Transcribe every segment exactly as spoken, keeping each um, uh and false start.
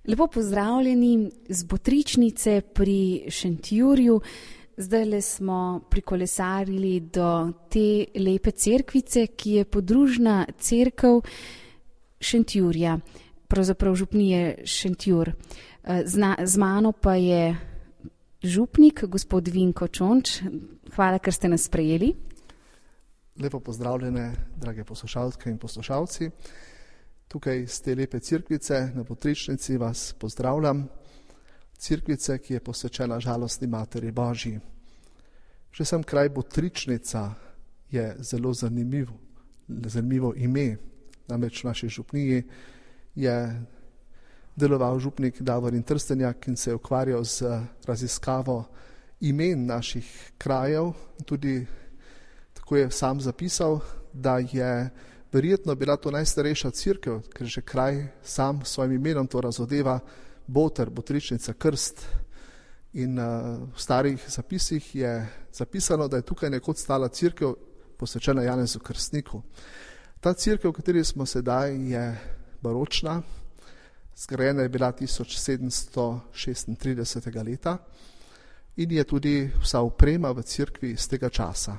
Lepo pozdravljeni z Botričnice pri Šentjurju. Zdajle smo prikolesarili do te lepe cerkvice, ki je podružna cerkev Šentjurja, pravzaprav župnije Šentjur. Z, z mano pa je župnik, gospod Vinko Čonč. Hvala, ker ste nas sprejeli. Lepo pozdravljene, drage poslušalke in poslušalci. Tukaj z te lepe cerkvice na Botričnici vas pozdravljam. Cerkvice, ki je posvečena žalostni Materi Božji. Že sam kraj Botričnica je zelo zanimivo, zanimivo ime. Namreč v naši župniji je deloval župnik Davorin Trstenjak in se je ukvarjal z raziskavo imen naših krajev. Tudi tako je sam zapisal, da je verjetno bila to najstarejša cerkev, ker že kraj sam s svojim imenom to razodeva, Boter, Botričnica, Krst. In uh, v starih zapisih je zapisano, da je tukaj nekoč stala cerkev posvečena Janezu Krstniku. Ta cerkev, v kateri smo sedaj, je baročna, zgrajena je bila tisoč sedemsto šestintridesetega leta in je tudi vsa oprema v cerkvi iz tega časa.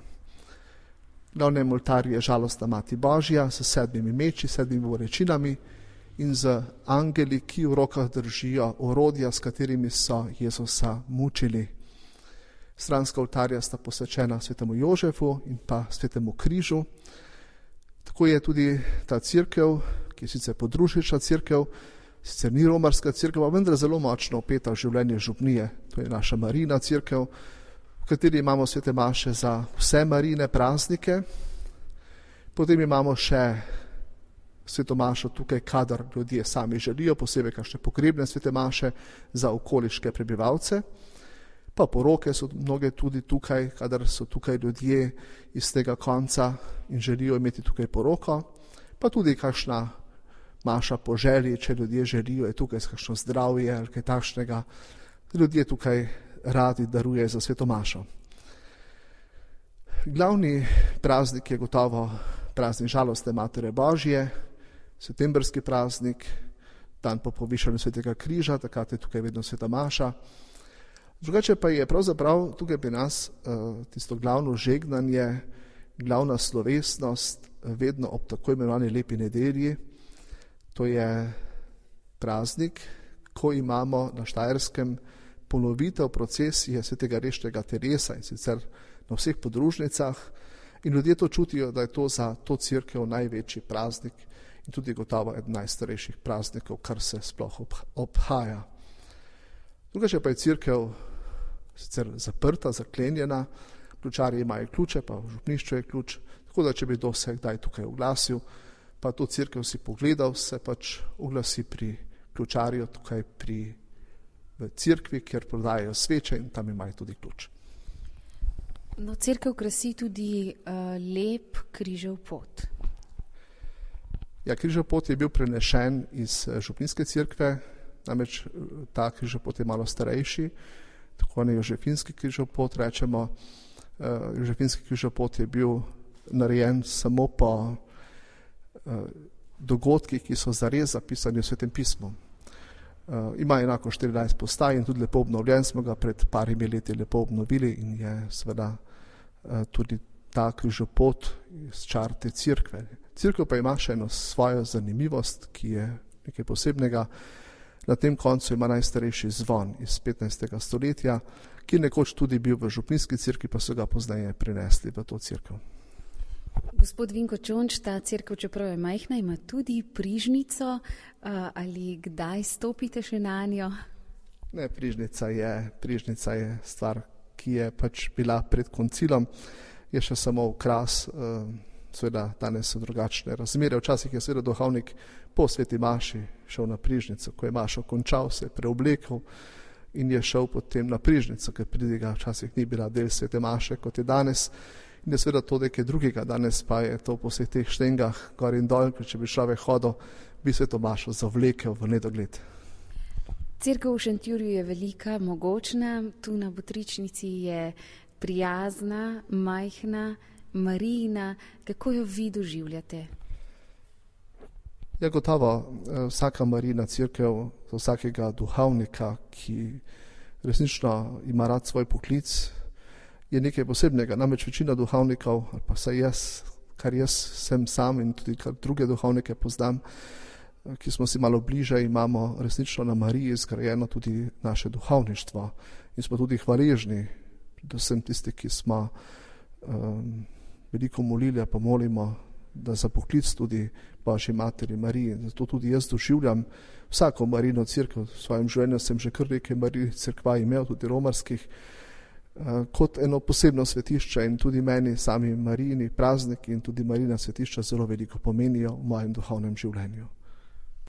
V glavnem oltarju je žalostna Mati Božja s sedmimi meči, sedmimi bolečinami in z angeli, ki v rokah držijo orodja, s katerimi so Jezusa mučili. Stranska oltarja sta posvečena svetemu Jožefu in pa svetemu križu. Tako je tudi ta cerkev, ki je sicer podružnična cerkev, sicer ni romarska cerkev, pa vendar zelo močno vpeta v življenje župnije. To je naša Marijina cerkev, v kateri imamo svete maše za vse Marijine praznike. Potem imamo še sveto mašo tukaj, kadar ljudje sami želijo, posebej kakšne pogrebne svete maše za okoliške prebivalce. Pa poroke so mnoge tudi tukaj, kadar so tukaj ljudje iz tega konca in želijo imeti tukaj poroko. Pa tudi kakšna maša po želji, če ljudje želijo, je tukaj kakšno zdravje ali kaj takšnega. Ljudje tukaj radi daruje za sveto mašo. Glavni praznik je gotovo praznik žalostne Matere Božje, septembrski praznik, dan po povišanju svetega križa, takrat je tukaj vedno sveta maša. Drugače pa je pravzaprav tukaj pri nas uh, tisto glavno žegnanje, glavna slovesnost vedno ob tako imenovani lepi nedelji. To je praznik, ko imamo na Štajerskem ponovitev procesije svetega Reštega Teresa in sicer na vseh podružnicah in ljudje to čutijo, da je to za to cerkev največji praznik in tudi gotovo eden najstarejših praznikov, kar se sploh obhaja. Drugače pa je cerkev sicer zaprta, zaklenjena, ključarji imajo ključe, pa v župnišču je ključ, tako da če bi kdo se kdaj tukaj oglasil, pa to cerkev si pogledal, se pač oglasi pri ključarju tukaj pri v cerkvi, kjer prodajajo sveče in tam imajo tudi ključ. No, cerkev krasi tudi uh, lep križev pot. Ja, križev pot je bil prenešen iz župninske cerkve, namreč ta križev pot je malo starejši, tako ne Jožefinski križev pot rečemo. Uh, Jožefinski križev pot je bil narejen samo po uh, dogodkih, ki so zares zapisani v Svetem pismu. Uh, ima enako štirinajst postaj in tudi lepo obnovljen, smo ga pred parimi leti lepo obnovili in je seveda uh, tudi ta križopot iz čarte cerkve. Cerkev pa ima še eno svojo zanimivost, ki je nekaj posebnega. Na tem koncu ima najstarejši zvon iz petnajstega stoletja, ki je nekoč tudi bil v župninski cerkvi, pa so ga pozneje prinesli v to cerkev. Gospod Vinko Čonč, ta cerkev, čeprav je majhna, ima tudi prižnico. Ali kdaj stopite še na njo? Ne, prižnica je, prižnica je stvar, ki je pač bila pred koncilom. Je še samo ukras, seveda danes so drugačne razmere. Včasih je seveda duhovnik po sveti maši šel na prižnico. Ko je mašo končal, se je preoblekel in je šel potem na prižnico, ker pridiga včasih ni bila del svete maše, kot je danes. In je seveda to nekaj drugega, danes pa je to po vseh teh štengah gor in dol, ker če bi človek hodil, bi sveto mašo zavlekel v nedogled. Cerkev v Šentjurju je velika, mogočna, tu na Botričnici je prijazna, majhna, Marijina. Kako jo vi doživljate? Je gotovo vsaka Marijina cerkev za vsakega duhovnika, ki resnično ima rad svoj poklic, je nekaj posebnega. Namreč večina duhovnikov, ali pa saj jaz, kar jaz sem sam in tudi kar druge duhovnike poznam, ki smo si malo bliže, imamo resnično na Mariji zgrajeno tudi naše duhovništvo in smo tudi hvaležni, predvsem tisti, ki smo um, veliko molili, pa molimo, da za poklic tudi Božji materi Mariji. Zato tudi jaz doživljam vsako Marijino cerkev. V svojem življenju sem že kar nekaj Marijinih cerkva imel, tudi romarskih, kot eno posebno svetišče in tudi meni sami Marijini prazniki in tudi Marijina svetišča zelo veliko pomenijo v mojem duhovnem življenju.